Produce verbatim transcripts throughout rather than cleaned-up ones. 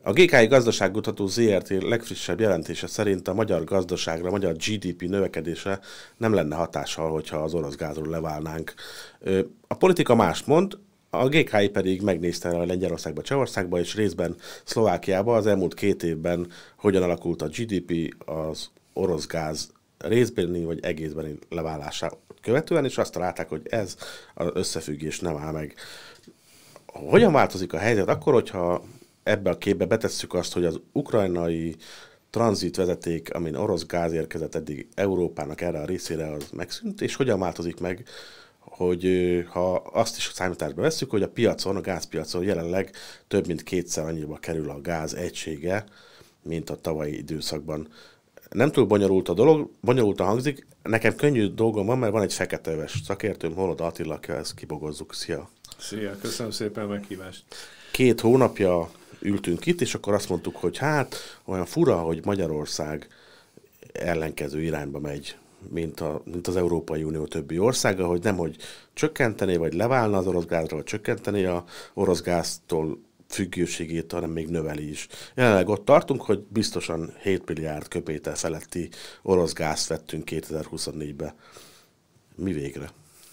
A gé ká i Gazdaságkutató zé er té legfrissebb jelentése szerint a magyar gazdaságra, a magyar gé dé pé növekedése nem lenne hatással, hogyha az orosz gázról leválnánk. A politika mást mond, a gé ká i pedig megnézte a Lengyelországba, Csehországba és részben Szlovákiába az elmúlt két évben hogyan alakult a gé dé pé az orosz gáz részbeni vagy egészbeni leválását követően, és azt találták, hogy ez az összefüggés nem áll meg. Hogyan változik a helyzet akkor, hogyha ebbe a képbe betesszük azt, hogy az ukrajnai tranzitvezeték, amin orosz gáz érkezett eddig Európának erre a részére, az megszűnt, és hogyan változik meg, hogy ha azt is számításba vesszük, hogy a piacon, a gázpiacon jelenleg több mint kétszer annyiba kerül a gáz egysége, mint a tavalyi időszakban. Nem túl bonyolult a dolog, bonyolultan hangzik, nekem könnyű dolgom van, mert van egy feketeöves szakértőm, Holoda Attila, ezt kibogozzuk. Szia! Szia, köszönöm szépen a meghívást! Két hónapja ültünk itt, és akkor azt mondtuk, hogy hát olyan fura, hogy Magyarország ellenkező irányba megy, mint, a, mint az Európai Unió többi országa, hogy nem, hogy csökkenteni, vagy leválna az orosz gázra, vagy csökkenteni a orosz gáztól függőségét, hanem még növeli is. Jelenleg ott tartunk, hogy biztosan hét milliárd köpétel feletti orosz gázt vettünk kétezer-huszonnégybe. Mi végre?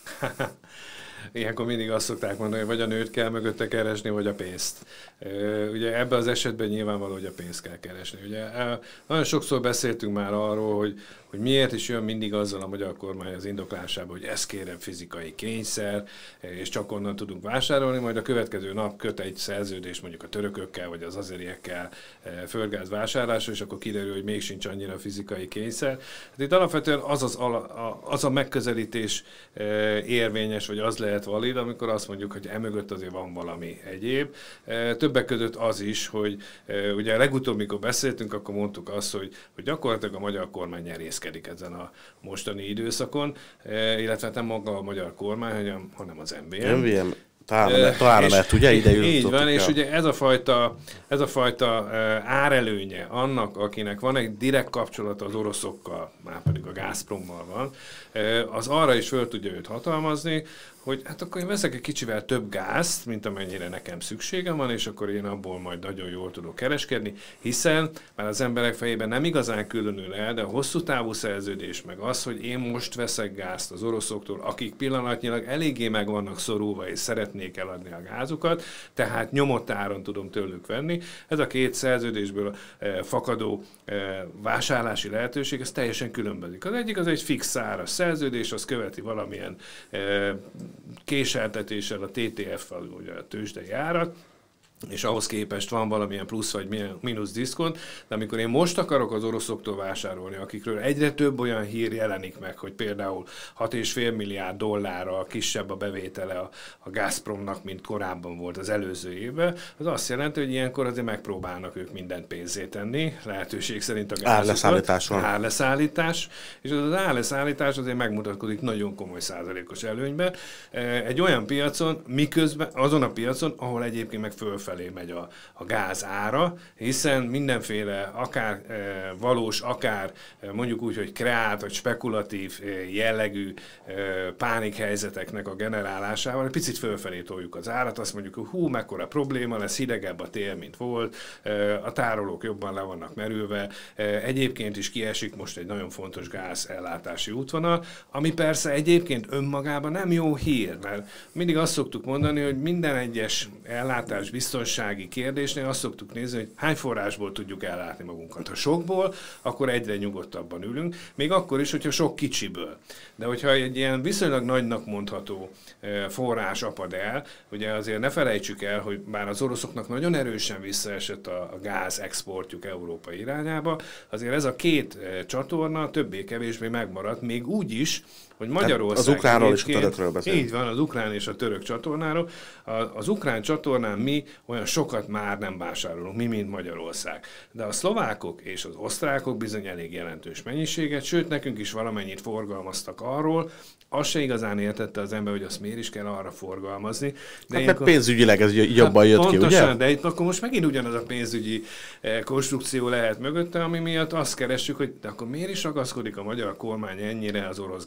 Ilyenkor mindig azt szokták mondani, hogy vagy a nőt kell mögötte keresni, vagy a pénzt. Ugye ebben az esetben nyilvánvaló, hogy a pénzt kell keresni. Ugye nagyon sokszor beszéltünk már arról, hogy, hogy miért is jön mindig azzal a magyar kormány az indoklásában, hogy ez kérem fizikai kényszer, és csak onnan tudunk vásárolni, majd a következő nap köt egy szerződés mondjuk a törökökkel, vagy az azeriekkel földgáz vásárlásra, és akkor kiderül, hogy még sincs annyira fizikai kényszer. Hát itt alapvetően az, az, az a megközelítés érvényes, vagy az lehet valid, amikor azt mondjuk, hogy emögött azért van valami egyéb. Többek között az is, hogy ugye legutóbb, mikor beszéltünk, akkor mondtuk azt, hogy, hogy gyakorlatilag a magyar kormány nyerészkedik ezen a mostani időszakon, illetve nem maga a magyar kormány, hanem az em vé em. em vé em. Talán, talán mert ugye ide így van, és ugye ez a fajta, ez a fajta árelőnye annak, akinek van egy direkt kapcsolata az oroszokkal, már pedig a Gazprommal van, az arra is föl tudja őt hatalmazni, hogy hát akkor én veszek egy kicsivel több gázt, mint amennyire nekem szükségem van, és akkor én abból majd nagyon jól tudok kereskedni, hiszen már az emberek fejében nem igazán különül el, de a hosszú távú szerződés meg az, hogy én most veszek gázt az oroszoktól, akik pillanatnyilag eléggé meg vannak szorulva, és szeretnék eladni a gázukat, tehát nyomott áron tudom tőlük venni. Ez a két szerződésből eh, fakadó eh, vásárlási lehetőség, ez teljesen különbözik. Az egyik az egy fix áras szerződés, az követi valamilyen eh, késeltetéssel a té té ef-fel, ugye a tőzsdei árat, és ahhoz képest van valamilyen plusz vagy mínusz diszkont, de amikor én most akarok az oroszoktól vásárolni, akikről egyre több olyan hír jelenik meg, hogy például hat egész öt milliárd dollárra kisebb a bevétele a, a Gazpromnak, mint korábban volt az előző évben, az azt jelenti, hogy ilyenkor azért megpróbálnak ők mindent pénzé tenni, lehetőség szerint a gázukat. Árleszállítás van. Árleszállítás, és az árleszállítás azért megmutatkozik nagyon komoly százalékos előnyben. Egy olyan piacon, miközben azon a piacon, ahol egyébként meg fölfelé felé megy a, a gáz ára, hiszen mindenféle akár e, valós, akár e, mondjuk úgy, hogy kreált vagy spekulatív e, jellegű e, pánikhelyzeteknek a generálásával egy picit fölfelé toljuk az árat, azt mondjuk, hogy hú, mekkora probléma lesz, hidegebb a tél, mint volt, e, a tárolók jobban le vannak merülve, e, egyébként is kiesik most egy nagyon fontos gázellátási útvonal, ami persze egyébként önmagában nem jó hír, mert mindig azt szoktuk mondani, hogy minden egyes ellátás biztonsági kérdésnél azt szoktuk nézni, hogy hány forrásból tudjuk ellátni magunkat. Ha sokból, akkor egyre nyugodtabban ülünk, még akkor is, hogyha sok kicsiből. De hogyha egy ilyen viszonylag nagynak mondható forrás apad el, ugye azért ne felejtsük el, hogy bár az oroszoknak nagyon erősen visszaesett a, a gáz exportjuk Európa irányába, azért ez a két csatorna többé-kevésbé megmaradt, még úgy is, hogy Magyarország... Az ukránról és a törökről beszélünk. Így van, az ukrán és a török csatornáról. Az ukrán csatornán mi olyan sokat már nem vásárolunk, mi, mint Magyarország. De a szlovákok és az osztrákok bizony elég jelentős mennyiséget, sőt, nekünk is valamennyit forgalmaztak arról, azt se igazán értette az ember, hogy azt miért is kell arra forgalmazni. De hát mert pénzügyileg ez jobban jött pontosan, ki, ugye? De itt akkor most megint ugyanaz a pénzügyi konstrukció lehet mögötte, ami miatt azt keressük, hogy de akkor miért is ragaszkodik a magyar kormány ennyire az orosz gázhoz.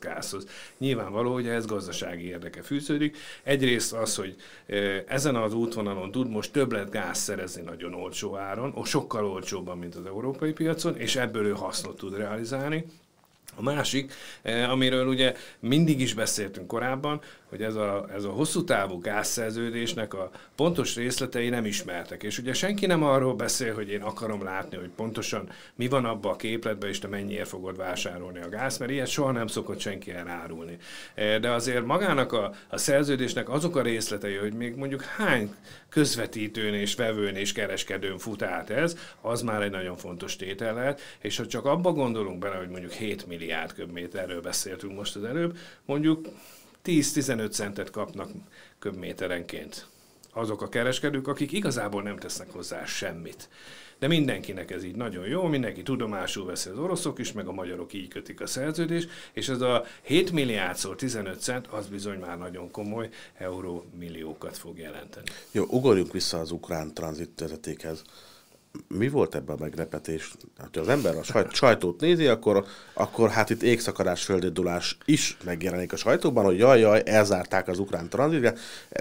gázhoz. Nyilvánvaló, hogy ez gazdasági érdeke fűződik. Egyrészt az, hogy ezen az útvonalon tud most többlet gáz szerezni nagyon olcsó áron, sokkal olcsóbban, mint az európai piacon, és ebből ő hasznot tud realizálni. A másik, amiről ugye mindig is beszéltünk korábban, hogy ez a, ez a hosszú távú gázszerződésnek a pontos részletei nem ismertek. És ugye senki nem arról beszél, hogy én akarom látni, hogy pontosan mi van abban a képletben, és te mennyiért fogod vásárolni a gáz, mert ilyet soha nem szokott senki elárulni. De azért magának a, a szerződésnek azok a részletei, hogy még mondjuk hány közvetítőn és vevőn és kereskedőn fut át ez, az már egy nagyon fontos tétel lehet, és ha csak abba gondolunk bele, hogy mondjuk hét milliárd köbméterről beszéltünk most az előbb, mondjuk tíz-tizenöt centet kapnak köbméterenként azok a kereskedők, akik igazából nem tesznek hozzá semmit. De mindenkinek ez így nagyon jó, mindenki tudomásul veszi, az oroszok is, meg a magyarok így kötik a szerződést, és ez a hét milliárdszor tizenöt cent, az bizony már nagyon komoly eurómilliókat fog jelenteni. Jó, ugorjunk vissza az ukrán tranzitvezetékhez. Mi volt ebben a meglepetés? Ha az ember a sajt, sajtót nézi, akkor, akkor hát itt égszakadás, földérdulás is megjelenik a sajtóban, hogy jaj, jaj, elzárták az ukrán tranzitre.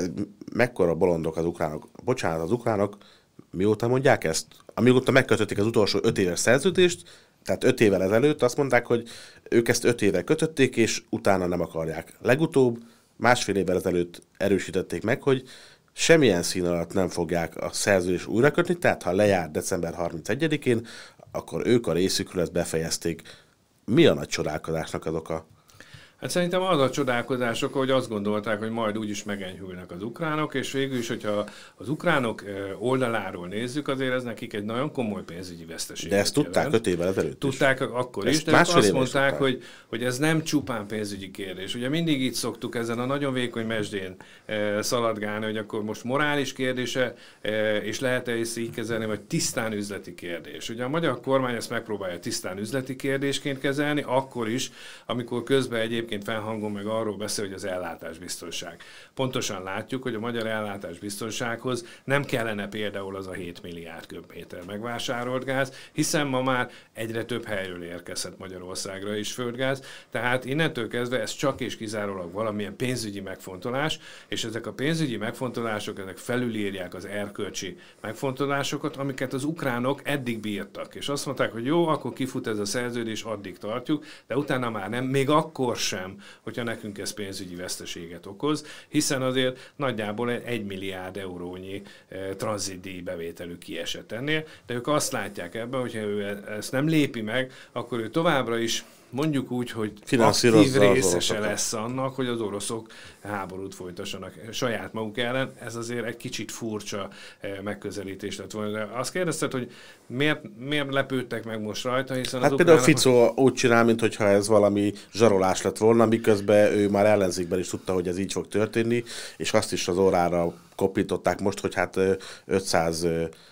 Mekkora bolondok az ukránok. Bocsánat, az ukránok mióta mondják ezt? Amióta megkötötték az utolsó öt éves szerződést, tehát öt évvel ezelőtt azt mondták, hogy ők ezt öt éve kötötték, és utána nem akarják. Legutóbb, másfél évvel ezelőtt erősítették meg, hogy semmilyen szín alatt nem fogják a szerződést újra kötni, tehát ha lejár december harmincegyedikén, akkor ők a részükről ezt befejezték. Mi a nagy csodálkozásnak az oka? Hát szerintem az a csodálkozások, hogy azt gondolták, hogy majd úgyis megenyhülnek az ukránok, és végül is, hogyha az ukránok oldaláról nézzük, azért ez nekik egy nagyon komoly pénzügyi veszteség. De ezt tudták jelent. öt évvel ezelőtt Tudták is. Akkor ezt is, de azt mondták, hogy, hogy ez nem csupán pénzügyi kérdés. Ugye mindig így szoktuk ezen a nagyon vékony mesdjén e, szaladgálni, hogy akkor most morális kérdése, e, és lehet-e ezt így kezelni, vagy tisztán üzleti kérdés. Ugye a magyar kormány ezt megpróbálja tisztán üzleti kérdésként kezelni, akkor is, amikor közben egyébként felhangon meg arról beszél, hogy az ellátásbiztonság. Pontosan látjuk, hogy a magyar ellátásbiztonsághoz nem kellene például az a hét milliárd köbméter megvásárolt gáz, hiszen ma már egyre több helyről érkezhet Magyarországra is földgáz, tehát innentől kezdve ez csak és kizárólag valamilyen pénzügyi megfontolás, és ezek a pénzügyi megfontolások, ezek felülírják az erkölcsi megfontolásokat, amiket az ukránok eddig bírtak. És azt mondták, hogy jó, akkor kifut ez a szerződés, addig tartjuk, de utána már nem, még akkor sem, hogyha nekünk ez pénzügyi veszteséget okoz, hiszen azért nagyjából egy milliárd eurónyi e, tranzitdíj bevételük kiesett ennél, de ők azt látják ebben, hogyha ő ezt nem lépi meg, akkor ő továbbra is mondjuk úgy, hogy aktív részese lesz annak, hogy az oroszok háborút folytassanak saját maguk ellen. Ez azért egy kicsit furcsa megközelítés lett volna. De azt kérdezted, hogy miért, miért lepődtek meg most rajta, hiszen hát az például ukránok... Fico úgy csinál, mintha ez valami zsarolás lett volna, miközben ő már ellenzékben is tudta, hogy ez így fog történni, és azt is az órára kopították most, hogy hát ötszáz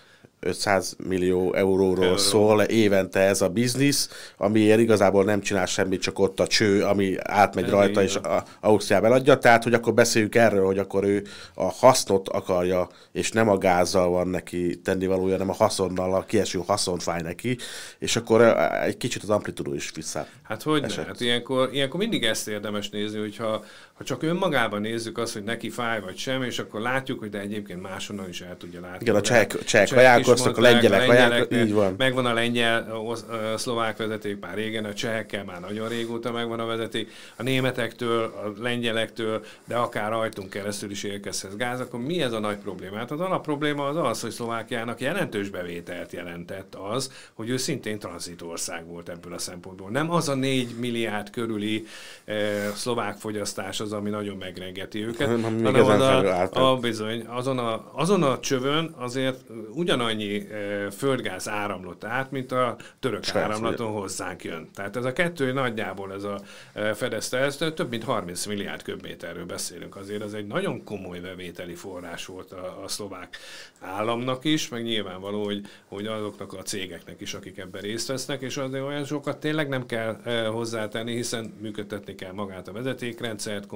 ötszáz millió euróról Euró. szól évente ez a biznisz, amiért igazából nem csinál semmit, csak ott a cső, ami átmegy ez rajta, és Ausztriába eladja. Tehát, hogy akkor beszéljük erről, hogy akkor ő a hasznot akarja, és nem a gázzal van neki tennivalója, hanem a haszonnal, a kieső haszon fáj neki, és akkor egy kicsit az amplitúdó is vissza. Hát hogy ne? Hát ilyenkor, ilyenkor mindig ezt érdemes nézni, hogyha ha csak önmagában nézzük azt, hogy neki fáj vagy sem, és akkor látjuk, hogy de egyébként máshonnan is el tudja látni. Igen, a csehek, csehek kajákoztak, a lengyelek kajákoztak, így van. Megvan a lengyel-szlovák vezeték már régen, a csehekkel már nagyon régóta megvan a vezeték, a németektől, a lengyelektől, de akár rajtunk keresztül is érkezhet gáz, akkor mi ez a nagy probléma? Hát az alapprobléma az az, hogy Szlovákiának jelentős bevételt jelentett az, hogy ő szintén tranzitország volt ebből a szempontból. Nem az a négy milliárd körüli eh, szlovák fogyasztás az, ami nagyon megrengeti őket, hanem oda, a, bizony, azon, a, azon a csövön azért ugyanannyi e, földgáz áramlott át, mint a török Saját áramlaton ugye. hozzánk jön. Tehát ez a kettő nagyjából ez a e, fedezte, ez több mint harminc milliárd köbméterről beszélünk. Azért ez egy nagyon komoly bevételi forrás volt a, a szlovák államnak is, meg nyilvánvaló, hogy, hogy azoknak a cégeknek is, akik ebben részt vesznek, és azért olyan sokat tényleg nem kell e, hozzátenni, hiszen működtetni kell magát a vezetékrendszert,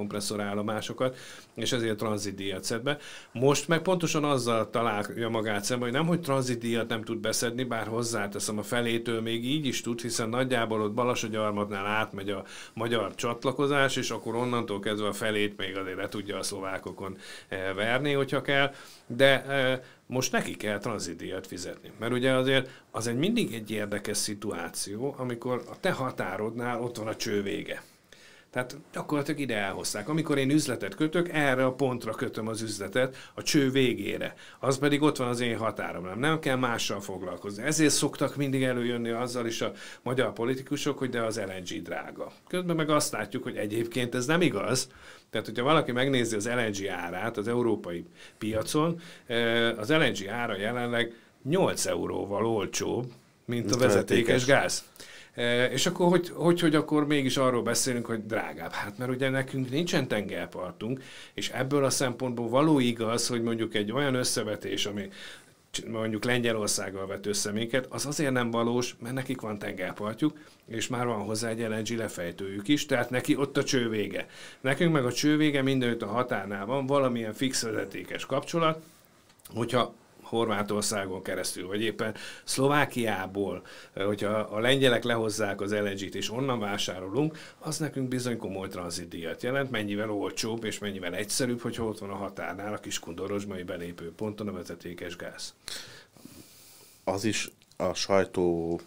kompresszorállomásokat, és ezért tranzitdíjat szed be. Most meg pontosan azzal találja magát szemben, hogy nem, hogy tranzitdíjat nem tud beszedni, bár hozzáteszem, a felétől még így is tud, hiszen nagyjából ott Balassagyarmatnál átmegy a magyar csatlakozás, és akkor onnantól kezdve a felét még azért le tudja a szlovákokon verni, hogyha kell, de most neki kell tranzitdíjat fizetni. Mert ugye azért az egy mindig egy érdekes szituáció, amikor a te határodnál ott van a cső vége. Tehát gyakorlatilag ide elhozták. Amikor én üzletet kötök, erre a pontra kötöm az üzletet, a cső végére. Az pedig ott van az én határom. Nem, nem kell mással foglalkozni. Ezért szoktak mindig előjönni azzal is a magyar politikusok, hogy de az el en gé drága. Közben meg azt látjuk, hogy egyébként ez nem igaz. Tehát, hogyha valaki megnézi az el en gé árát az európai piacon, az el en gé ára jelenleg nyolc euróval olcsóbb, mint a vezetékes gáz. És akkor hogy, hogy, hogy akkor mégis arról beszélünk, hogy drágább? Hát mert ugye nekünk nincsen tengerpartunk, és ebből a szempontból való igaz, hogy mondjuk egy olyan összevetés, ami mondjuk Lengyelországgal vett össze minket, az azért nem valós, mert nekik van tengerpartjuk, és már van hozzá egy el en gé lefejtőjük is, tehát neki ott a cső vége. Nekünk meg a cső vége mindenütt a határnál van, valamilyen fix vezetékes kapcsolat, hogyha Horvátországon keresztül, vagy éppen Szlovákiából, hogyha a lengyelek lehozzák az el en gét és onnan vásárolunk, az nekünk bizony komoly tranzitdíjat jelent, mennyivel olcsóbb és mennyivel egyszerűbb, hogyha ott van a határnál a Kiskun-Dorozsmai belépőponton a vezetékes gáz. Az is a sajtó,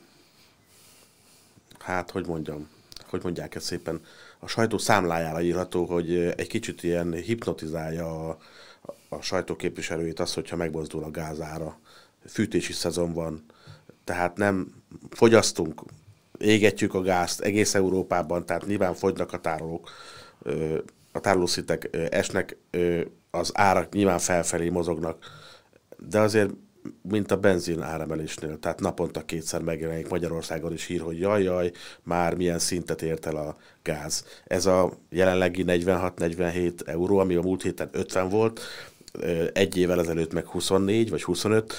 hát hogy mondjam, hogy mondják ezt szépen, a sajtó számlájára írható, hogy egy kicsit ilyen hipnotizálja a a sajtóképviselőit az, hogyha megmozdul a gázára. Fűtési szezon van, tehát nem fogyasztunk, égetjük a gázt egész Európában, tehát nyilván fogynak a tárolók, a tárolószintek esnek, az árak nyilván felfelé mozognak, de azért mint a benzin áremelésnél, tehát naponta kétszer megjelenik Magyarországon is hír, hogy jaj, jaj, már milyen szintet ért el a gáz. Ez a jelenlegi negyvenhat-negyvenhét euró, ami a múlt héten ötven volt, egy évvel ezelőtt meg huszonnégy vagy huszonöt,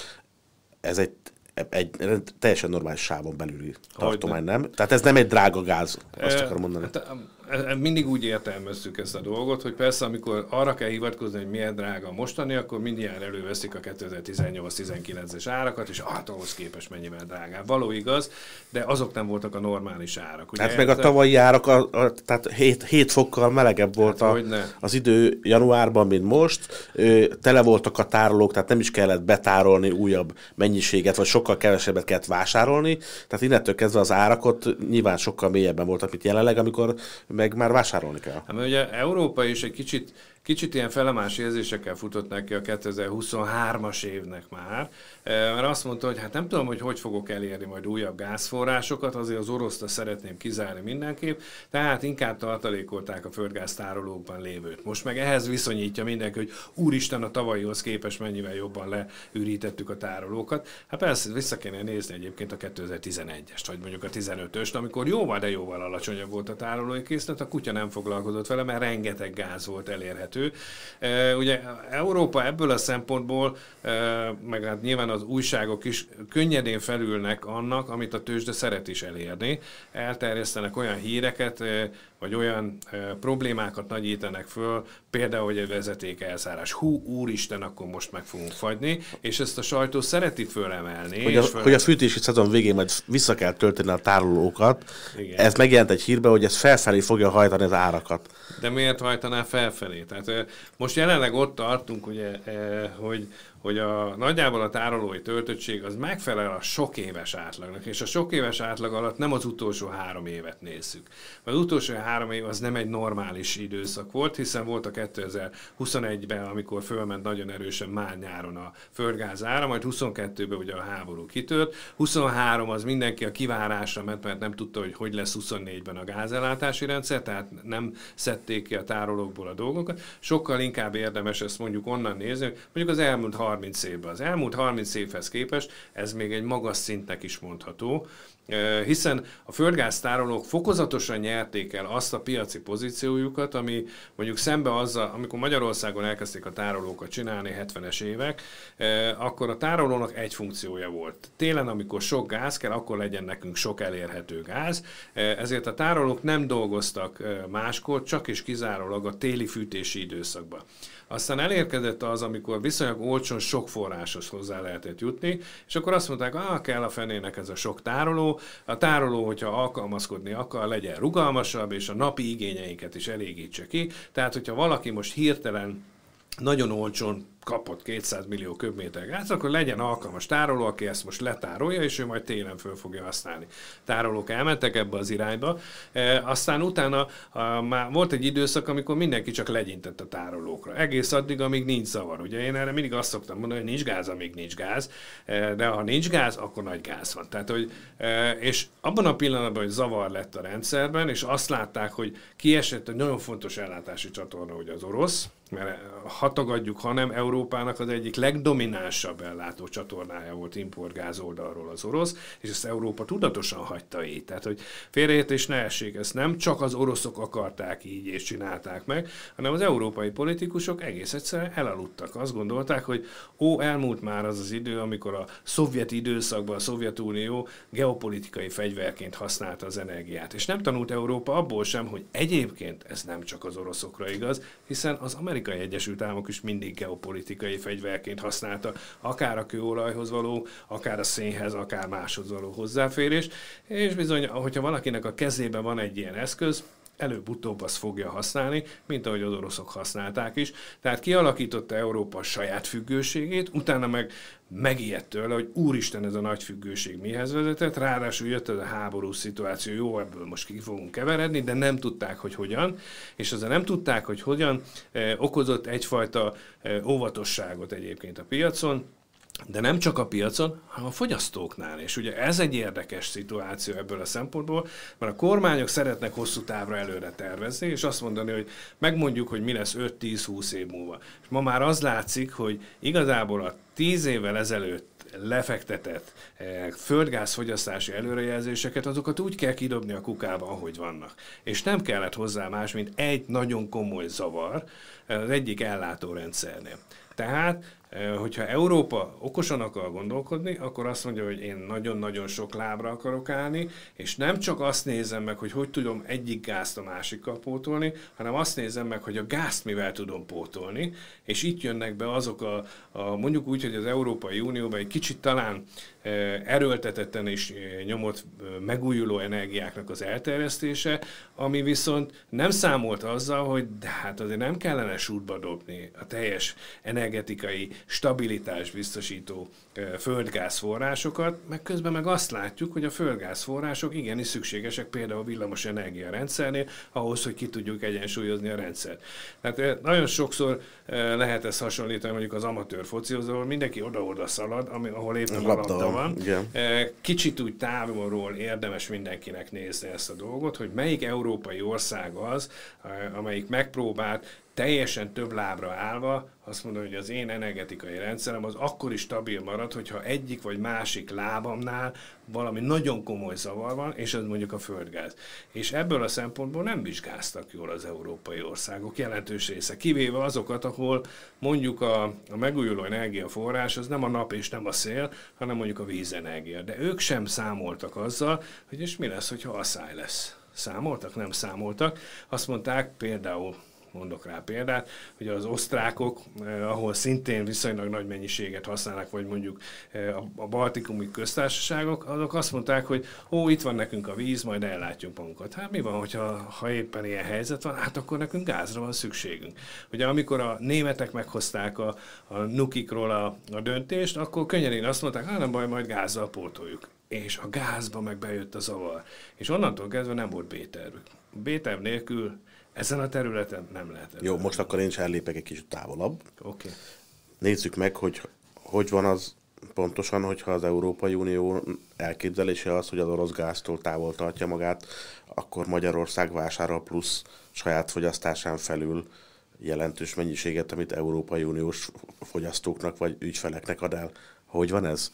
ez egy, egy teljesen normális sávon belüli tartomány, nem? Tehát ez nem egy drága gáz, azt e, akarom mondani. Hát, mindig úgy értelmeztük ezt a dolgot, hogy persze, amikor arra kell hivatkozni, hogy miért drága a mostani, akkor mindjárt előveszik a kétezer-tizennyolc-tizenkilences árakat, és hát ahhoz képest mennyivel drágább. Való igaz, de azok nem voltak a normális árak. Ugye hát meg a tavalyi árak, a, a, tehát hét fokkal melegebb volt hát, a, az idő januárban, mint most. Ö, tele voltak a tárolók, tehát nem is kellett betárolni újabb mennyiséget, vagy sokkal kevesebbet kellett vásárolni. Tehát innentől kezdve az árakot nyilván sokkal mélyebben voltak, mint jelenleg, amikor meg már vásárolni kell. Hát, ugye Európa is egy kicsit, kicsit ilyen felemás érzésekkel futott neki a kétezer-huszonhármas évnek már, mert azt mondta, hogy hát nem tudom, hogy hogy fogok elérni majd újabb gázforrásokat, azért az oroszta szeretném kizárni mindenképp, tehát inkább tartalékolták a földgáztárolókban lévőt. Most meg ehhez viszonyítja mindenki, hogy úristen, a tavalyihoz képest mennyivel jobban leürítettük a tárolókat. Hát persze vissza kéne nézni egyébként a kétezer-tizenegyest, vagy mondjuk a tizenötöst, amikor jóval, de jóval alacsonyabb volt a tárolói készlet, a kutya nem foglalkozott vele, mert rengeteg gáz volt elérhető. E, ugye Európa ebből a szempontból, e, meg hát nyilván az újságok is könnyedén felülnek annak, amit a tőzsde szeret is elérni. Elterjesztenek olyan híreket, e, vagy olyan e, problémákat nagyítanak föl, például, hogy egy vezeték elszárás. Hú, úristen, akkor most meg fogunk fagyni, és ezt a sajtó szereti fölemelni. Hogy a, föl... hogy a fűtési szezon végén majd vissza kell tölteni a tárolókat. Igen. Ez megjelent egy hírbe, hogy ez felfelé fogja hajtani az árakat. De miért hajtaná felfelé? Tehát most jelenleg ott tartunk, ugye, hogy hogy a, nagyjából a tárolói töltöttség az megfelel a sok éves átlagnak, és a sok éves átlag alatt nem az utolsó három évet nézzük. Az utolsó három év az nem egy normális időszak volt, hiszen volt a kétezer-huszonegyben, amikor fölment nagyon erősen már nyáron a földgáz ára, majd huszonkettőben ugye a háború kitört, huszonhárom az mindenki a kivárásra ment, mert nem tudta, hogy hogy lesz huszonnégyben a gázellátási rendszer, tehát nem szedték ki a tárolókból a dolgokat. Sokkal inkább érdemes ezt mondjuk onnan nézni, hogy mondjuk az elmúlt harminc évben. Az elmúlt harminc évhez képest ez még egy magas szintnek is mondható, hiszen a földgáztárolók fokozatosan nyerték el azt a piaci pozíciójukat, ami mondjuk szembe azzal, amikor Magyarországon elkezdték a tárolókat csinálni hetvenes évek, akkor a tárolónak egy funkciója volt. Télen, amikor sok gáz kell, akkor legyen nekünk sok elérhető gáz, ezért a tárolók nem dolgoztak máskor, csak és kizárólag a téli fűtési időszakban. Aztán elérkezett az, amikor viszonylag olcsón sok forráshoz hozzá lehetett jutni, és akkor azt mondták, ah, kell a fenének ez a sok tároló. A tároló, hogyha alkalmazkodni akar, legyen rugalmasabb, és a napi igényeinket is elégítse ki. Tehát, hogyha valaki most hirtelen nagyon olcsón kapott kétszáz millió köbméter gáz, akkor legyen alkalmas tároló, aki ezt most letárolja, és ő majd télen föl fogja használni. Tárolók elmentek ebbe az irányba. E, aztán utána a, már volt egy időszak, amikor mindenki csak legyintett a tárolókra. Egész addig, amíg nincs zavar. Ugye én erre mindig azt szoktam mondani, hogy nincs gáz, amíg nincs gáz, e, de ha nincs gáz, akkor nagy gáz van. Tehát, hogy, e, és abban a pillanatban, hogy zavar lett a rendszerben, és azt látták, hogy kiesett egy nagyon fontos ellátási csatorna, hogy az orosz, mert ha tagadjuk, ha nem, Európának az egyik legdominánsabb ellátó csatornája volt importgáz oldalról az orosz, és ezt Európa tudatosan hagyta így. Tehát, hogy félreértés ne essék, ezt nem csak az oroszok akarták így és csinálták meg, hanem az európai politikusok egész egyszerűen elaludtak. Azt gondolták, hogy ó, elmúlt már az az idő, amikor a szovjet időszakban a Szovjetunió geopolitikai fegyverként használta az energiát. És nem tanult Európa abból sem, hogy egyébként ez nem csak az oroszokra igaz, hiszen az Amerikai Egyesült Államok is mindig geopolitikai fegyverként használta, akár a kőolajhoz való, akár a szénhez, akár máshoz való hozzáférés, és bizony, hogyha valakinek a kezében van egy ilyen eszköz, előbb-utóbb azt fogja használni, mint ahogy az oroszok használták is. Tehát kialakította Európa a saját függőségét, utána meg megijedt tőle, hogy úristen, ez a nagy függőség mihez vezetett, ráadásul jött ez a háborús szituáció, jó, ebből most ki fogunk keveredni, de nem tudták, hogy hogyan, és az a nem tudták, hogy hogyan, eh, okozott egyfajta eh, óvatosságot egyébként a piacon, de nem csak a piacon, hanem a fogyasztóknál. És ugye ez egy érdekes szituáció ebből a szempontból, mert a kormányok szeretnek hosszú távra előre tervezni, és azt mondani, hogy megmondjuk, hogy mi lesz öt-tíz-húsz év múlva. És ma már az látszik, hogy igazából a tíz évvel ezelőtt lefektetett földgázfogyasztási előrejelzéseket, azokat úgy kell kidobni a kukába, ahogy vannak. És nem kellett hozzá más, mint egy nagyon komoly zavar az egyik ellátórendszernél. Tehát, hogyha Európa okosan akar gondolkodni, akkor azt mondja, hogy én nagyon-nagyon sok lábra akarok állni, és nem csak azt nézem meg, hogy hogy tudom egyik gázt a másikkal pótolni, hanem azt nézem meg, hogy a gázt mivel tudom pótolni, és itt jönnek be azok a, a mondjuk úgy, hogy az Európai Unióban egy kicsit talán erőltetetten is nyomott megújuló energiáknak az elterjesztése, ami viszont nem számolt azzal, hogy de hát azért nem kellene sútba dobni a teljes energetikai stabilitás biztosító földgázforrásokat, meg közben meg azt látjuk, hogy a földgázforrások igenis szükségesek például a villamos energia rendszernél, ahhoz, hogy ki tudjuk egyensúlyozni a rendszert. Tehát nagyon sokszor lehet ezt hasonlítani mondjuk az amatőr focihoz, ahol mindenki oda-oda szalad, ahol éppen a labda van. Igen. Kicsit úgy távolról érdemes mindenkinek nézni ezt a dolgot, hogy melyik európai ország az, amelyik megpróbált teljesen több lábra állva azt mondom, hogy az én energetikai rendszerem az akkor is stabil marad, hogyha egyik vagy másik lábamnál valami nagyon komoly zavar van, és ez mondjuk a földgáz. És ebből a szempontból nem vizsgáztak jól az európai országok jelentős része, kivéve azokat, ahol mondjuk a, a megújuló energiaforrás az nem a nap és nem a szél, hanem mondjuk a vízenergia. De ők sem számoltak azzal, hogy és mi lesz, hogyha asszály lesz. Számoltak? Nem számoltak. Azt mondták például, mondok rá példát, hogy az osztrákok, eh, ahol szintén viszonylag nagy mennyiséget használnak, vagy mondjuk eh, a baltikumi köztársaságok, azok azt mondták, hogy ó, itt van nekünk a víz, majd ellátjuk magunkat. Hát mi van, hogyha ha éppen ilyen helyzet van, hát akkor nekünk gázra van szükségünk. Ugye amikor a németek meghozták a, a nukikról a, a döntést, akkor könnyedén azt mondták, hát nem baj, majd gázzal pótoljuk. És a gázba meg bejött a zavar. És onnantól kezdve nem volt B-tervük. B-terv nélkül ezen a területen nem lehet. Jó, most akkor én is ellépek egy kicsit távolabb. Oké. Okay. Nézzük meg, hogy hogy van az pontosan, hogyha az Európai Unió elképzelése az, hogy az orosz gáztól távol tartja magát, akkor Magyarország vásárol plusz saját fogyasztásán felül jelentős mennyiséget, amit Európai Uniós fogyasztóknak vagy ügyfeleknek ad el. Hogy van ez?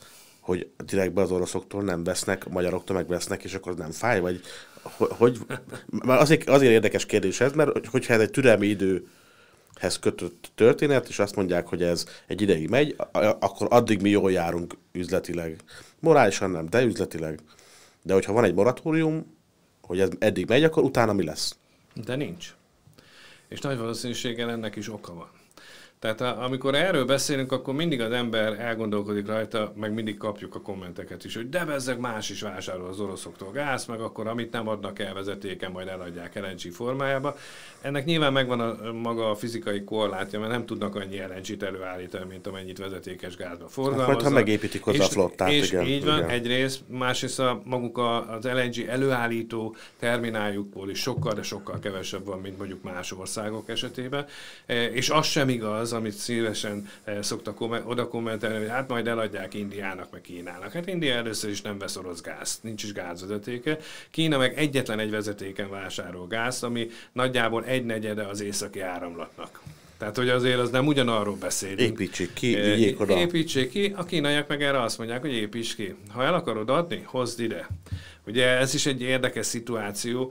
hogy direktben az oroszoktól nem vesznek, a magyaroktól megvesznek, és akkor nem fáj, vagy hogy... Már azért, azért érdekes kérdés ez, mert hogyha ez egy türelmi időhez kötött történet, és azt mondják, hogy ez egy ideig megy, akkor addig mi jól járunk üzletileg. Morálisan nem, de üzletileg. De hogyha van egy moratórium, hogy ez eddig megy, akkor utána mi lesz? De nincs. És nagy valószínűséggel ennek is oka van. Tehát a, amikor erről beszélünk, akkor mindig az ember elgondolkodik rajta, meg mindig kapjuk a kommenteket is, hogy de bezzeg más is vásárol az oroszoktól gáz, meg akkor amit nem adnak el vezetéken, majd eladják el en gé formájába. Ennek nyilván megvan a maga a fizikai korlátja, mert nem tudnak annyi el en gét előállítani, mint amennyit vezetékes gázba forgalmaznak. Hát, ha megépítik hozzá a flottát, és igen. így van, igen. egyrészt, másrészt a, maguk a, az el en gé előállító termináljukból is sokkal, de sokkal kevesebb van, mint mondjuk más országok esetében. E, és az sem igaz, amit szívesen e, szoktak kom- oda kommentelni, hogy hát majd eladják Indiának, meg Kínának. Hát India először is nem vesz orosz gázt, nincs is gázvezetéke. Kína meg egyetlen egy vezetéken vásárol gázt, ami nagyjából egynegyede az északi áramlatnak. Tehát, hogy azért az nem ugyanarról beszélünk. Építsék ki, vigyék oda. Építsék ki, a kínaiak meg erre azt mondják, hogy építs ki. Ha el akarod adni, hozd ide. Ugye ez is egy érdekes szituáció.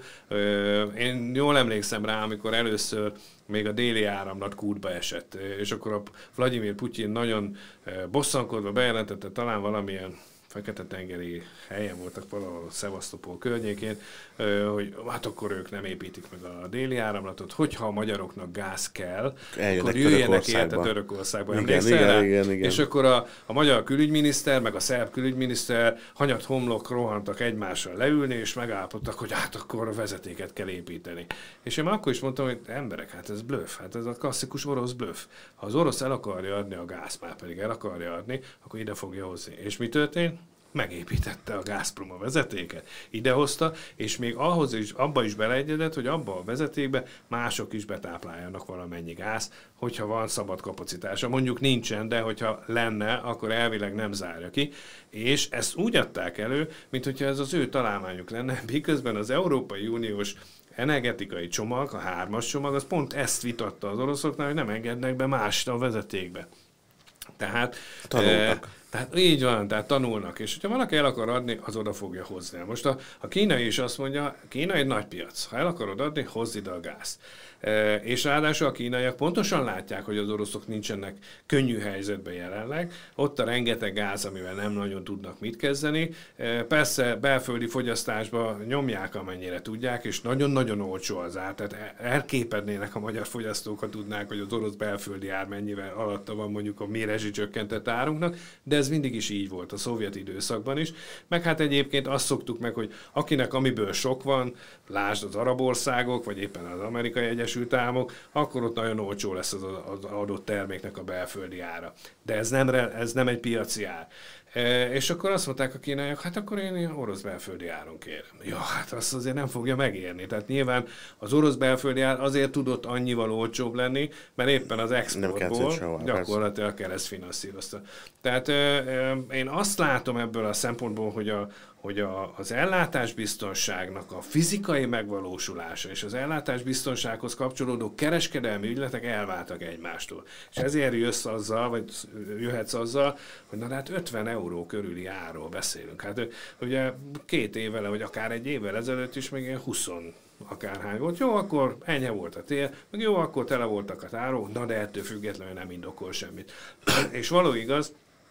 Én jól emlékszem rá, amikor először még a déli áramlat kútba esett, és akkor a Vladimir Putyin nagyon bosszankodva bejelentette, talán valamilyen Fekete-tengeri helyen voltak valahol Szevasztopol környékén, hogy hát akkor ők nem építik meg a déli áramlatot, hogyha a magyaroknak gáz kell, eljönnek, akkor jöjjenek érte Törökországba. Igen, igen, igen, igen. És akkor a, a magyar külügyminiszter, meg a szerb külügyminiszter hanyat homlok rohantak egymással leülni, és megállapodtak, hogy hát akkor vezetéket kell építeni. És én már akkor is mondtam, hogy emberek, hát ez blöff, hát ez a klasszikus orosz blöff. Ha az orosz el akarja adni a gáz, már pedig el akarja adni, akkor ide fogja hozni. És mi történt? Megépítette a Gazprom a vezetéket, idehozta, és még ahhoz is, abba is beleegyedett, hogy abba a vezetékbe mások is betápláljanak valamennyi gáz, hogyha van szabad kapacitása. Mondjuk nincsen, de hogyha lenne, akkor elvileg nem zárja ki. És ezt úgy adták elő, mint hogyha ez az ő találmányuk lenne, miközben az Európai Uniós energetikai csomag, a hármas csomag, az pont ezt vitatta az oroszoknál, hogy nem engednek be mást a vezetékbe. Tehát... Tanultak. Tehát így van, tehát tanulnak, és hogyha valaki el akar adni, az oda fogja hozni. Most a, a kínai is azt mondja, Kína egy nagy piac, ha el akarod adni, hozz ide a gáz. E, és ráadásul a kínaiak pontosan látják, hogy az oroszok nincsenek könnyű helyzetben jelenleg, ott a rengeteg gáz, amivel nem nagyon tudnak mit kezdeni. E, persze belföldi fogyasztásba nyomják, amennyire tudják, és nagyon-nagyon olcsó az ár, tehát elképednének a magyar fogyasztók, ha tudnák, hogy az orosz belföldi ár mennyivel alatta van mondjuk a mi rezsicsökkentett árunknak, de ez mindig is így volt a szovjet időszakban is, meg hát egyébként azt szoktuk meg, hogy akinek amiből sok van, lásd az arab országok, vagy éppen az Amerikai Egyesült Államok, akkor ott nagyon olcsó lesz az, az adott terméknek a belföldi ára. De ez nem, ez nem egy piaci ár. E, és akkor azt mondták a kínaiak, hát akkor én orosz belföldi áron kérem. Ja, hát azt azért nem fogja megérni. Tehát nyilván az orosz belföldi ár azért tudott annyival olcsóbb lenni, mert éppen az exportból gyakorlatilag kereszt finanszírozta. Tehát e, e, én azt látom ebből a szempontból, hogy a hogy a, az ellátásbiztonságnak a fizikai megvalósulása és az ellátásbiztonsághoz kapcsolódó kereskedelmi ügyletek elváltak egymástól. És ezért jössz azzal, vagy jöhetsz azzal, hogy na hát ötven euró körüli árról beszélünk. Hát ugye két évvel, vagy akár egy évvel ezelőtt is még ilyen húsz akárhány volt. Jó, akkor ennyi volt a tél, meg jó, akkor tele voltak a tárok, na de ettől függetlenül nem indokol semmit. És való igaz,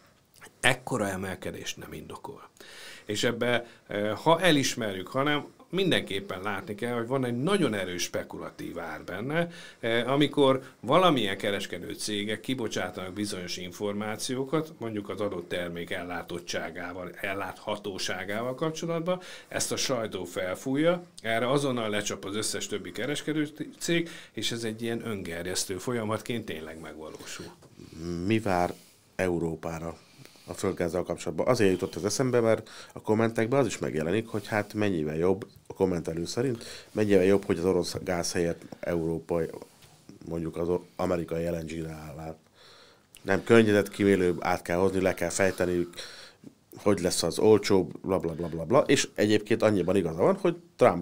ekkora emelkedést nem indokol. És ebbe, ha elismerjük, hanem mindenképpen látni kell, hogy van egy nagyon erős spekulatív ár benne, amikor valamilyen kereskedő cégek kibocsátanak bizonyos információkat, mondjuk az adott termék ellátottságával, elláthatóságával kapcsolatban, ezt a sajtó felfújja, erre azonnal lecsap az összes többi kereskedő cég, és ez egy ilyen öngerjesztő folyamatként tényleg megvalósul. Mi vár Európára a földgázzal kapcsolatban? Azért jutott az eszembe, mert a kommentekben az is megjelenik, hogy hát mennyivel jobb, a kommentelő szerint, mennyivel jobb, hogy az orosz gáz helyett európai, mondjuk az amerikai el en gé-re áll át. Nem környezetkímélőbb, át kell hozni, le kell fejteni, hogy lesz az olcsóbb, bla bla bla bla bla. És egyébként annyiban igaza van, hogy Trump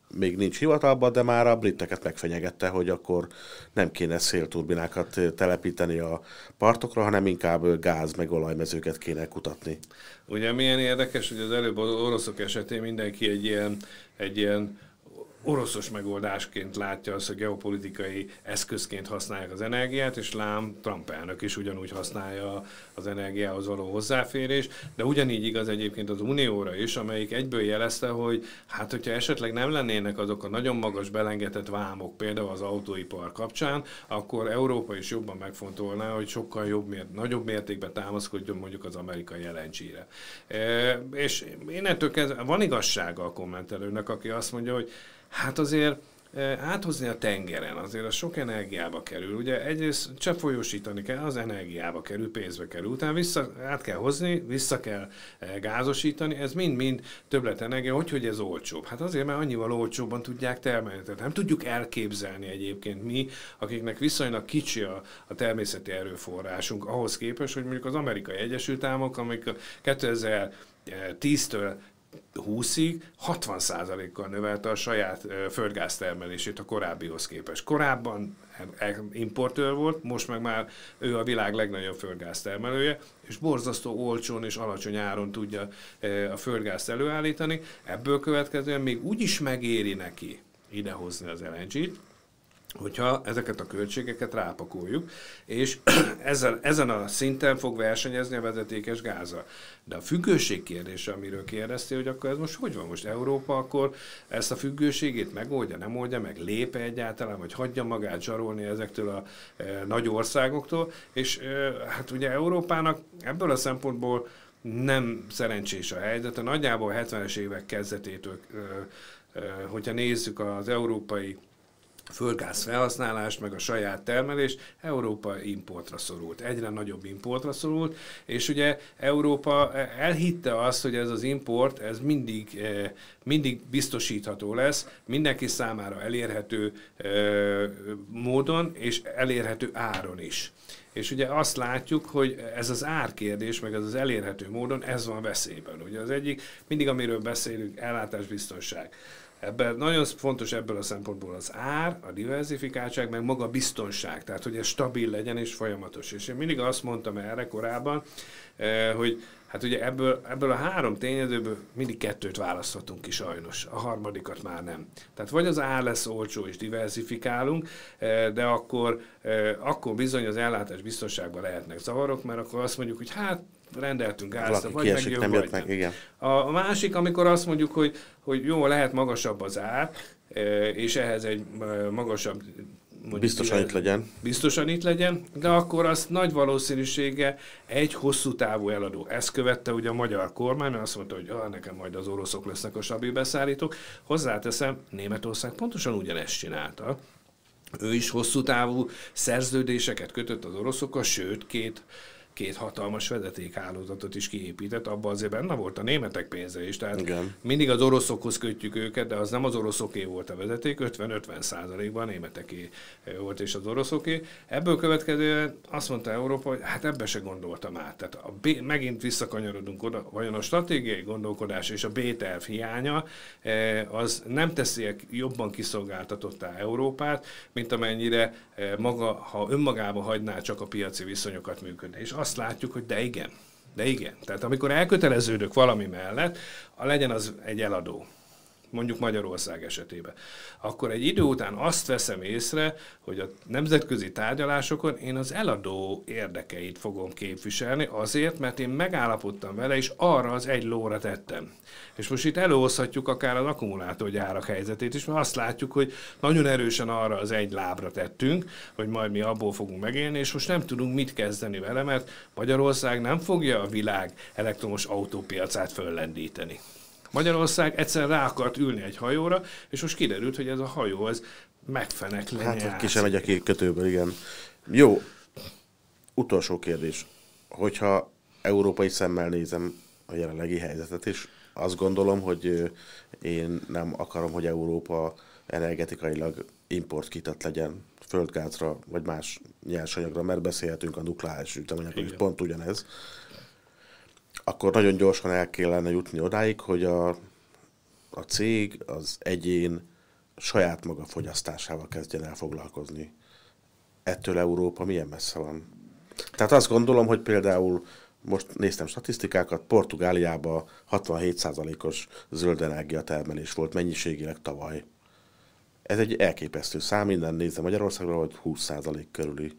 még nincs hivatalban, de már a briteket megfenyegette, hogy akkor nem kéne szélturbinákat telepíteni a partokra, hanem inkább gáz meg olajmezőket kéne kutatni. Ugye milyen érdekes, hogy az előbb az oroszok esetén mindenki egy ilyen, egy ilyen oroszos megoldásként látja azt, hogy geopolitikai eszközként használják az energiát, és lám Trump elnök is ugyanúgy használja az energiához való hozzáférés, de ugyanígy igaz egyébként az Unióra is, amelyik egyből jelezte, hogy hát hogyha esetleg nem lennének azok a nagyon magas belengetett vámok, például az autóipar kapcsán, akkor Európa is jobban megfontolná, hogy sokkal jobb, mért, nagyobb mértékben támaszkodjon mondjuk az amerikai el en gé-re. E, és innentől kezdve van igazsága a kommentelőnek, aki azt mondja, hogy hát azért áthozni a tengeren, azért az sok energiába kerül. Ugye egyrészt cseppfolyósítani kell, az energiába kerül, pénzbe kerül. Utána vissza, át kell hozni, vissza kell gázosítani, ez mind-mind többlet energia. Hogy, hogy ez olcsóbb? Hát azért, mert annyival olcsóbban tudják termelni. Tehát nem tudjuk elképzelni egyébként mi, akiknek viszonylag kicsi a, a természeti erőforrásunk, ahhoz képest, hogy mondjuk az Amerikai Egyesült Államok, amik kétezer-tíztől húszig hatvan százalékkal növelte a saját földgáztermelését a korábbihoz képest. Korábban importőr volt, most meg már ő a világ legnagyobb földgáztermelője, és borzasztó olcsón és alacsony áron tudja a földgázt előállítani. Ebből következően még úgy is megéri neki idehozni az el en gét, hogyha ezeket a költségeket rápakoljuk, és ezen, ezen a szinten fog versenyezni a vezetékes gázzal. De a függőség kérdése, amiről kérdeztél, hogy akkor ez most hogy van? Most Európa akkor ezt a függőségét megoldja, nem oldja meg, lép egyáltalán, vagy hagyja magát zsarolni ezektől a e, nagy országoktól, és e, hát ugye Európának ebből a szempontból nem szerencsés a helyzete. Nagyjából a hetvenes évek kezdetétől, e, e, hogyha nézzük az európai földgáz felhasználást, meg a saját termelést, Európa importra szorult, egyre nagyobb importra szorult, és ugye Európa elhitte azt, hogy ez az import, ez mindig, mindig biztosítható lesz, mindenki számára elérhető módon, és elérhető áron is. És ugye azt látjuk, hogy ez az árkérdés, meg ez az elérhető módon, ez van veszélyben. Ugye az egyik, mindig amiről beszélünk, ellátásbiztonság. Ebben nagyon fontos ebből a szempontból az ár, a diverzifikáltság, meg maga a biztonság, tehát hogy ez stabil legyen és folyamatos. És én mindig azt mondtam erre korábban, hogy hát ugye ebből, ebből a három tényezőből mindig kettőt választhatunk ki sajnos, a harmadikat már nem. Tehát vagy az ár lesz olcsó és diverzifikálunk, de akkor, akkor bizony az ellátás biztonságban lehetnek zavarok, mert akkor azt mondjuk, hogy hát rendeltünk gázt, vagy kiesik, megjön, nem vagy meg, nem. igen. A másik, amikor azt mondjuk, hogy, hogy jó, lehet magasabb az ár, és ehhez egy magasabb biztosan itt legyen. Biztosan itt legyen, de akkor az nagy valószínűsége egy hosszú távú eladó. Ezt követte ugye a magyar kormány, mert azt mondta, hogy ah, nekem majd az oroszok lesznek a stabil beszállítók. Hozzáteszem, Németország pontosan ugyanezt csinálta. Ő is hosszú távú szerződéseket kötött az oroszokkal, sőt, két két hatalmas vezetékhálózatot is kiépített, abban azért benne volt a németek pénze is, tehát igen. Mindig az oroszokhoz kötjük őket, de az nem az oroszoké volt a vezeték, ötven-ötven százalékban a németeké volt és az oroszoké. Ebből következően azt mondta Európa, hogy hát ebbe se gondoltam át. Tehát a B, megint visszakanyarodunk oda, vajon a stratégiai gondolkodás és a B-terv hiánya az nem teszi jobban kiszolgáltatottá Európát, mint amennyire maga, ha önmagában hagyná csak a piaci viszonyokat működni. És azt látjuk, hogy de igen, de igen. Tehát amikor elköteleződök valami mellett, a legyen az egy eladó, mondjuk Magyarország esetében, akkor egy idő után azt veszem észre, hogy a nemzetközi tárgyalásokon én az eladó érdekeit fogom képviselni azért, mert én megállapodtam vele, és arra az egy lóra tettem. És most itt előhozhatjuk akár az akkumulátorgyárak helyzetét is, mert azt látjuk, hogy nagyon erősen arra az egy lábra tettünk, hogy majd mi abból fogunk megélni, és most nem tudunk mit kezdeni vele, mert Magyarország nem fogja a világ elektromos autópiacát föllendíteni. Magyarország egyszerűen rá akart ülni egy hajóra, és most kiderült, hogy ez a hajó az megfenekleni. Hát ki sem megy a kikötőből, igen. Jó, utolsó kérdés. Hogyha európai szemmel nézem a jelenlegi helyzetet, és azt gondolom, hogy én nem akarom, hogy Európa energetikailag importkitat legyen földgázra, vagy más nyersanyagra, mert beszélhetünk a nukleáris üzemanyagról, és pont ugyanez. Akkor nagyon gyorsan el kellene jutni odáig, hogy a, a cég, az egyén saját maga fogyasztásával kezdjen el foglalkozni. Ettől Európa milyen messze van? Tehát azt gondolom, hogy például most néztem statisztikákat, Portugáliában hatvanhét százalékos zöld energiatermelés volt mennyiségileg tavaly. Ez egy elképesztő szám, minden nézze Magyarországra, hogy húsz százalék körüli.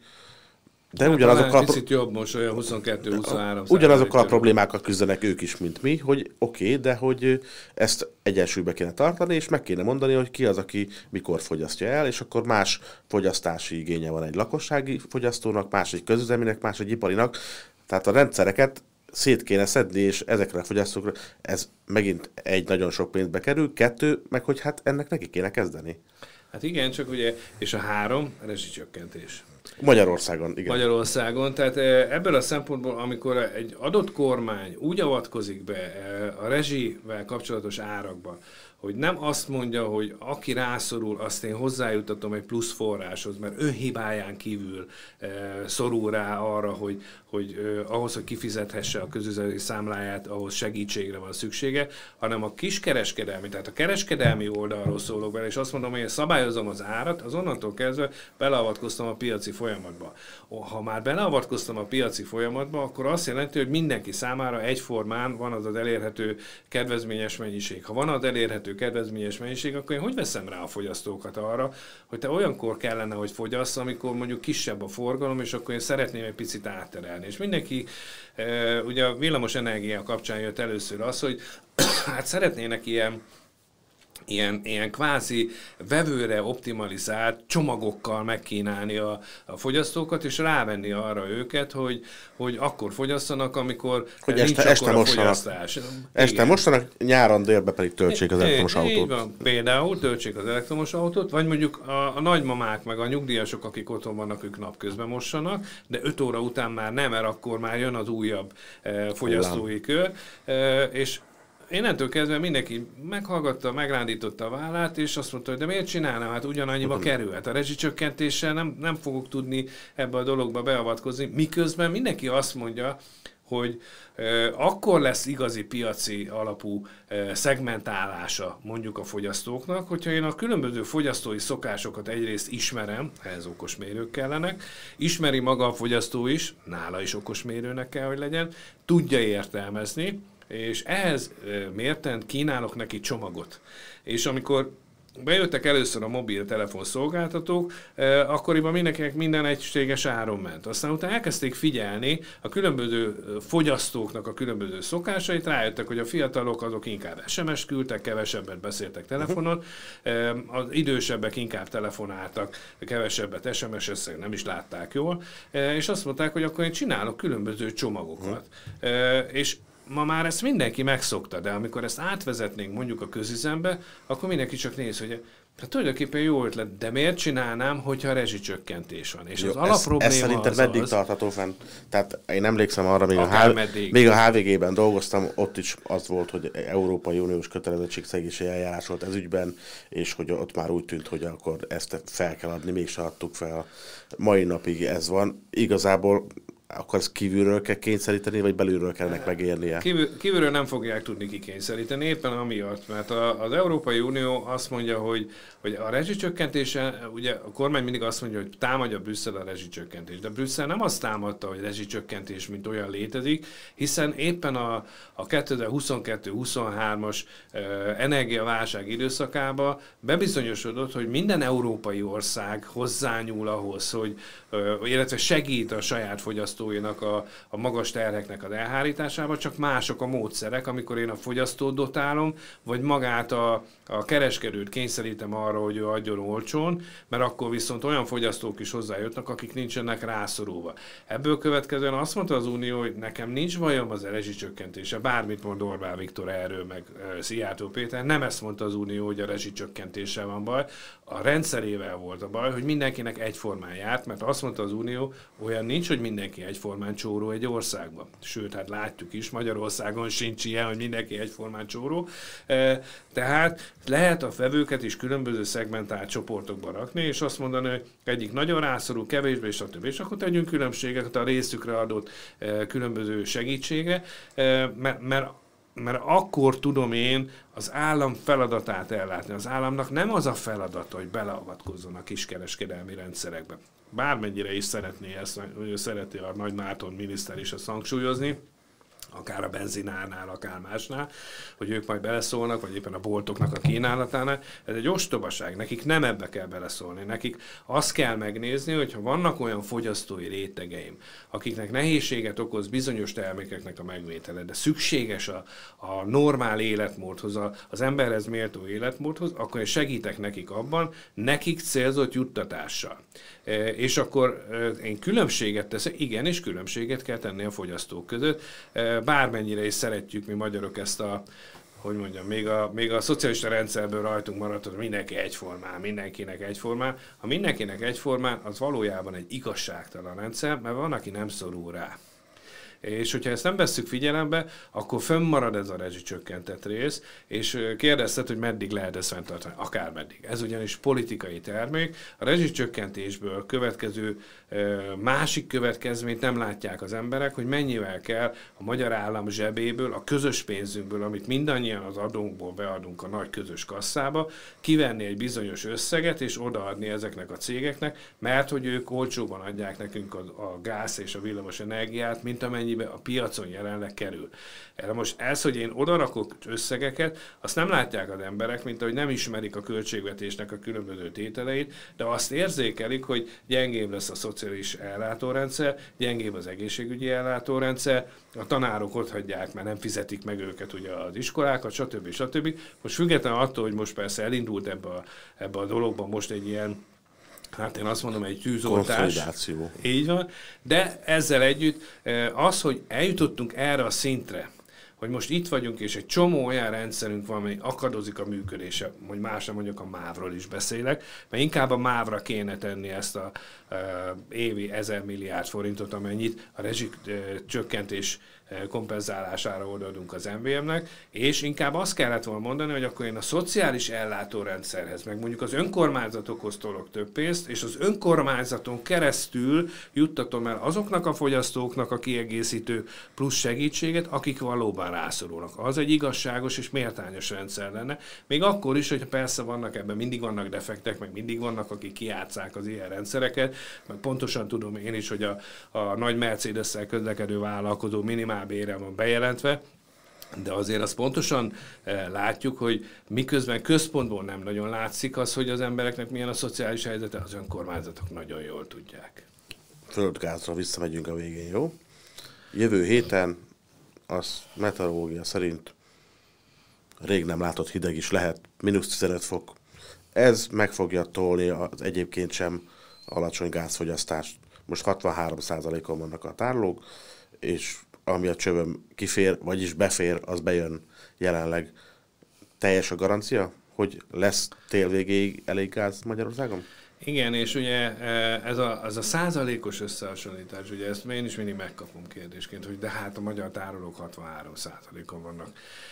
De hát ugyanazokkal a, picit jobb most, olyan huszonkettő-huszonhárom ugyanazokkal a problémákkal küzdenek ők is, mint mi, hogy oké, okay, de hogy ezt egyensúlyba kéne tartani, és meg kéne mondani, hogy ki az, aki mikor fogyasztja el, és akkor más fogyasztási igénye van egy lakossági fogyasztónak, más egy közüzeminek, más egy iparinak. Tehát a rendszereket szét kéne szedni, és ezekre a fogyasztókra ez megint egy nagyon sok pénzbe kerül, kettő, meg hogy hát ennek neki kéne kezdeni. Hát igen, csak ugye, és a három, rezsicsökkentés. Magyarországon, igen. Magyarországon, tehát ebből a szempontból, amikor egy adott kormány úgy avatkozik be a rezsivel kapcsolatos árakba, hogy nem azt mondja, hogy aki rászorul, azt én hozzájutatom egy plusz forráshoz, mert ő hibáján kívül e, szorul rá arra, hogy, hogy eh, ahhoz, hogy kifizethesse a közüzemi számláját, ahhoz segítségre van szüksége, hanem a kiskereskedelmi, tehát a kereskedelmi oldalról szólok bele, és azt mondom, hogy én szabályozom az árat, az onnantól kezdve beleavatkoztam a piaci folyamatba. Ha már beleavatkoztam a piaci folyamatba, akkor azt jelenti, hogy mindenki számára egyformán van az az elérhető kedvezményes mennyiség. Ha van az elérhető kedvezményes mennyiség, akkor én hogy veszem rá a fogyasztókat arra, hogy te olyankor kellene, hogy fogyasz, amikor mondjuk kisebb a forgalom, és akkor én szeretném egy picit átterelni. És mindenki, e, ugye a villamos energia kapcsán jött először az, hogy hát szeretnének ilyen Ilyen, ilyen kvázi vevőre optimalizált csomagokkal megkínálni a, a fogyasztókat, és rávenni arra őket, hogy, hogy akkor fogyasszanak, amikor hogy nincs este, este akkor a fogyasztás. Este mostanak, nyáron délbe pedig töltsék az elektromos é, autót. Így van, például töltsék az elektromos autót, vagy mondjuk a, a nagymamák, meg a nyugdíjasok, akik otthon vannak, ők napközben mossanak, de öt óra után már nem, mert akkor már jön az újabb e, fogyasztói kör, e, és innentől kezdve mindenki meghallgatta, megrándította a vállát, és azt mondta, hogy de miért csinálnám? Hát ugyanannyiba kerül. Hát a rezsicsökkentéssel nem, nem fogok tudni ebbe a dologba beavatkozni. Miközben mindenki azt mondja, hogy e, akkor lesz igazi piaci alapú e, szegmentálása mondjuk a fogyasztóknak, hogyha én a különböző fogyasztói szokásokat egyrészt ismerem, ehhez okosmérők kellenek, ismeri maga a fogyasztó is, nála is okosmérőnek kell, hogy legyen, tudja értelmezni, és ehhez mérten kínálok neki csomagot. És amikor bejöttek először a mobiltelefon szolgáltatók, eh, akkoriban mindenkinek minden egységes áron ment. Aztán utána elkezdték figyelni a különböző fogyasztóknak a különböző szokásait, rájöttek, hogy a fiatalok azok inkább es em es-t küldtek, kevesebbet beszéltek telefonon, eh, az idősebbek inkább telefonáltak, kevesebbet es em es-eztek, nem is látták jól, eh, és azt mondták, hogy akkor én csinálok különböző csomagokat. Eh, és ma már ezt mindenki megszokta, de amikor ezt átvezetnénk mondjuk a közüzembe, akkor mindenki csak néz, hogy hát tulajdonképpen jó ötlet, de miért csinálnám, hogyha rezsicsökkentés van? És jó, az alapprobléma ez, ez szerintem az meddig az, tartható fenn? Tehát én emlékszem arra, még a, H- még a há vé gében dolgoztam, ott is az volt, hogy Európai Uniós kötelezettségszegési eljárás volt ez ügyben, és hogy ott már úgy tűnt, hogy akkor ezt fel kell adni, mégsem adtuk fel. Mai napig ez van. Igazából akkor ezt kívülről kell kényszeríteni, vagy belülről kellene megérnie? Kívül, kívülről nem fogják tudni kikényszeríteni, éppen amiatt, mert a, az Európai Unió azt mondja, hogy, hogy a rezsicsökkentése, ugye a kormány mindig azt mondja, hogy támadja Brüsszel a rezsicsökkentést, de Brüsszel nem azt támadta, hogy rezsicsökkentés mint olyan létezik, hiszen éppen a, a kétezer-huszonkettő-huszonhármas eh, energiaválság időszakában bebizonyosodott, hogy minden európai ország hozzányúl ahhoz, hogy, eh, illetve segít a saját fogyasztó A, a magas terheknek az elhárításába, csak mások a módszerek, amikor én a fogyasztót dotálom, vagy magát a, a kereskedőt kényszerítem arra, hogy ő adjon olcsón, mert akkor viszont olyan fogyasztók is hozzájöttnek, akik nincsenek rászorulva. Ebből következően azt mondta az Unió, hogy nekem nincs bajom az rezsicsökkentése, bármit mond Orbán Viktor erről, meg e, Szijjártó Péter, nem ezt mondta az Unió, hogy a rezsicsökkentéssel van baj, a rendszerével volt a baj, hogy mindenkinek egyformán járt, mert azt mondta az Unió, olyan nincs, hogy mindenki egyformán csóró egy országban. Sőt, hát látjuk is, Magyarországon sincs ilyen, hogy mindenki egyformán csóró. Tehát lehet a vevőket is különböző szegmentált csoportokba rakni, és azt mondani, hogy egyik nagyon rászorul, kevésbé, és stb. És akkor tegyünk különbségeket a részükre adott különböző segítségre, mert mert akkor tudom én az állam feladatát ellátni. Az államnak nem az a feladata, hogy beleavatkozzon a kiskereskedelmi rendszerekbe. Bármennyire is szeretné ezt, szereti a Nagy Márton miniszter is ezt hangsúlyozni, akár a benzinárnál, akár másnál, hogy ők majd beleszólnak, vagy éppen a boltoknak a kínálatánál. Ez egy ostobaság, nekik nem ebbe kell beleszólni. Nekik azt kell megnézni, hogyha vannak olyan fogyasztói rétegeim, akiknek nehézséget okoz bizonyos termékeknek a megvétele, de szükséges a, a normál életmódhoz, a, az emberhez méltó életmódhoz, akkor én segítek nekik abban, nekik célzott juttatással. E, és akkor e, én különbséget teszek, igen, és különbséget kell tenni a fogyasztók között. E, bármennyire is szeretjük mi magyarok ezt a, hogy mondjam, még a, még a szocialista rendszerből rajtunk maradt, hogy mindenki egyformán, mindenkinek egyformán. Ha mindenkinek egyformán, az valójában egy igazságtalan rendszer, mert van, aki nem szorul rá. És hogyha ezt nem vesszük figyelembe, akkor fönnmarad ez a rezsicsökkentett rész, és kérdezted, hogy meddig lehet ezt fenntartani. Akár meddig. Ez ugyanis politikai termék. A rezsicsökkentésből következő másik következményt nem látják az emberek, hogy mennyivel kell a magyar állam zsebéből, a közös pénzünkből, amit mindannyian az adónkból beadunk a nagy közös kasszába, kivenni egy bizonyos összeget, és odaadni ezeknek a cégeknek, mert hogy ők olcsóban adják nekünk a, a gáz és a villamos energiát, mint amennyi a piacon jelenleg kerül. Erre most ez, hogy én odarakok összegeket, azt nem látják az emberek, mint ahogy nem ismerik a költségvetésnek a különböző tételeit, de azt érzékelik, hogy gyengébb lesz a szociális ellátórendszer, gyengébb az egészségügyi ellátórendszer, a tanárok ott hagyják, mert nem fizetik meg őket ugye az iskolákat, stb. stb. Most függetlenül attól, hogy most persze elindult ebbe a, ebbe a dologba most egy ilyen, hát én azt mondom, egy tűzoltás. Így van. De ezzel együtt az, hogy eljutottunk erre a szintre, hogy most itt vagyunk, és egy csomó olyan rendszerünk van, amely akadozik a működése, hogy másra mondjuk a mávról is beszélek, mert inkább a mávra kéne tenni ezt a uh, évi ezer milliárd forintot, amennyit a rezsik uh, csökkentés uh, kompenzálására odaadunk az em vé em-nek, és inkább azt kellett volna mondani, hogy akkor én a szociális ellátórendszerhez, meg mondjuk az önkormányzatokhoz tolok több pénzt, és az önkormányzaton keresztül juttatom el azoknak a fogyasztóknak a kiegészítő plusz segítséget, akik valóban rászorulnak. Az egy igazságos és méltányos rendszer lenne. Még akkor is, hogyha persze vannak ebben, mindig vannak defektek, meg mindig vannak, akik kijátsszák az ilyen rendszereket, meg pontosan tudom én is, hogy a, a nagy Mercedes-szel közlekedő vállalkozó minimálbére van bejelentve, de azért azt pontosan eh, látjuk, hogy miközben központból nem nagyon látszik az, hogy az embereknek milyen a szociális helyzete, az önkormányzatok nagyon jól tudják. Földgázra visszamegyünk a végén, jó? Jövő héten az meteorológia szerint rég nem látott hideg is lehet, mínusz tizenöt fok. Ez meg fogja tolni az egyébként sem alacsony gázfogyasztást. Most hatvanhárom százalékon vannak a tárolók, és ami a csövön kifér, vagyis befér, az bejön jelenleg. Teljes a garancia, hogy lesz tél végéig elég gáz Magyarországon? Igen, és ugye ez a, ez a százalékos összehasonlítás, ugye ezt én is mindig megkapom kérdésként, hogy de hát a magyar tárolók hatvanhárom százalékon vannak.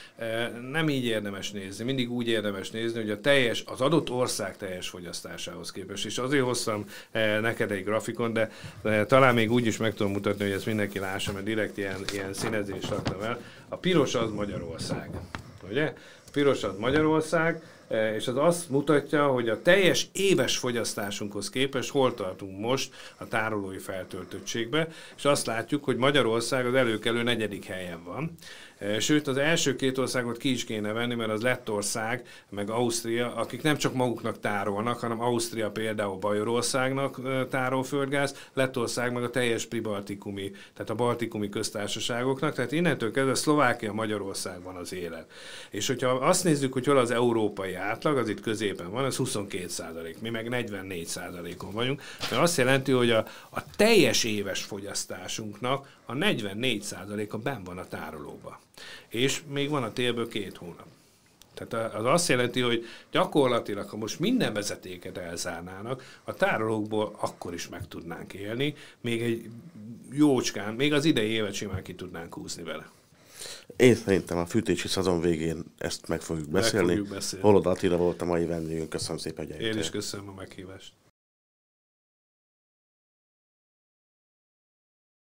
Nem így érdemes nézni, mindig úgy érdemes nézni, hogy a teljes, az adott ország teljes fogyasztásához képest. És azért hoztam neked egy grafikon, de, de talán még úgy is meg tudom mutatni, hogy ezt mindenki lássa, mert direkt ilyen, ilyen színezést raktam el. A piros az Magyarország, ugye? A piros az Magyarország, és az azt mutatja, hogy a teljes éves fogyasztásunkhoz képest hol tartunk most a tárolói feltöltöttségbe, és azt látjuk, hogy Magyarország az előkelő negyedik helyen van. Sőt, az első két országot ki is kéne venni, mert az Lettország, meg Ausztria, akik nem csak maguknak tárolnak, hanem Ausztria például Bajorországnak tárol földgáz, Lettország meg a teljes pribaltikumi, tehát a baltikumi köztársaságoknak, tehát innentől kezdve Szlovákia, Magyarországban az élet. És hogyha azt nézzük, hogy hol az európai átlag, az itt középen van, ez huszonkét százalék, mi meg negyvennégy százalékon vagyunk, mert azt jelenti, hogy a, a teljes éves fogyasztásunknak a negyvennégy százaléka benn van a tárolóban. És még van a télből két hónap. Tehát az azt jelenti, hogy gyakorlatilag, ha most minden vezetéket elzárnának, a tárolókból akkor is meg tudnánk élni, még egy jócskán, még az idei évet simán ki tudnánk húzni vele. Én szerintem a fűtési szezon végén ezt meg fogjuk beszélni. Meg fogjuk beszélni. Holod Attila volt a mai vendégünk. Köszönöm szépen, hogy eljöttél. Én is köszönöm a meghívást.